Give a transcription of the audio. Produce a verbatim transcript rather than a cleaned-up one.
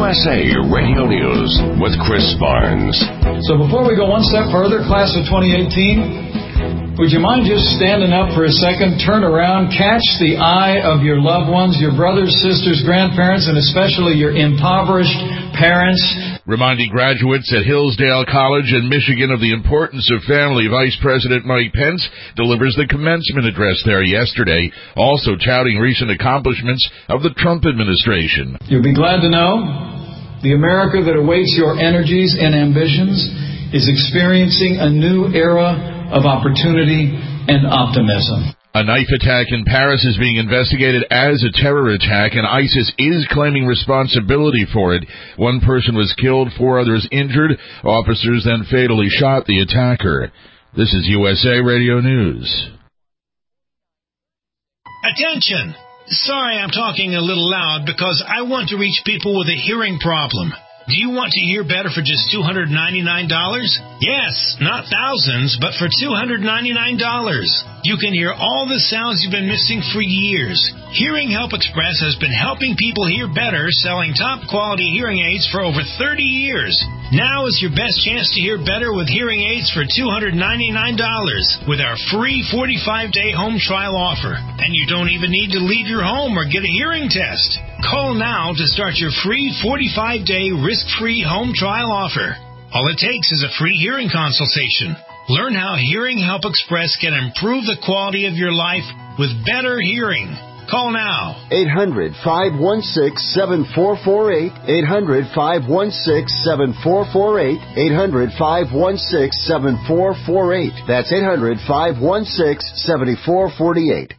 S A Radio News with Chris Barnes. So before we go one step further, class of twenty eighteen, would you mind just standing up for a second, turn around, catch the eye of your loved ones, your brothers, sisters, grandparents, and especially your impoverished parents. Reminding graduates at Hillsdale College in Michigan of the importance of family, Vice President Mike Pence delivers the commencement address there yesterday, also touting recent accomplishments of the Trump administration. You'll be glad to know the America that awaits your energies and ambitions is experiencing a new era of opportunity and optimism. A knife attack in Paris is being investigated as a terror attack, and ISIS is claiming responsibility for it. One person was killed, four others injured. Officers then fatally shot the attacker. This is U S A Radio News. Attention! Sorry I'm talking a little loud because I want to reach people with a hearing problem. Do you want to hear better for just two hundred ninety-nine dollars? Yes, not thousands, but for two hundred ninety-nine dollars. You can hear all the sounds you've been missing for years. Hearing Help Express has been helping people hear better, selling top-quality hearing aids for over thirty years. Now is your best chance to hear better with hearing aids for two hundred ninety-nine dollars with our free forty-five day home trial offer. And you don't even need to leave your home or get a hearing test. Call now to start your free forty-five day risk-free home trial offer. All it takes is a free hearing consultation. Learn how Hearing Help Express can improve the quality of your life with better hearing. Call now. eight hundred, five one six, seven four four eight. eight hundred, five one six, seven four four eight. eight hundred, five one six, seven four four eight. That's eight hundred, five one six, seven four four eight.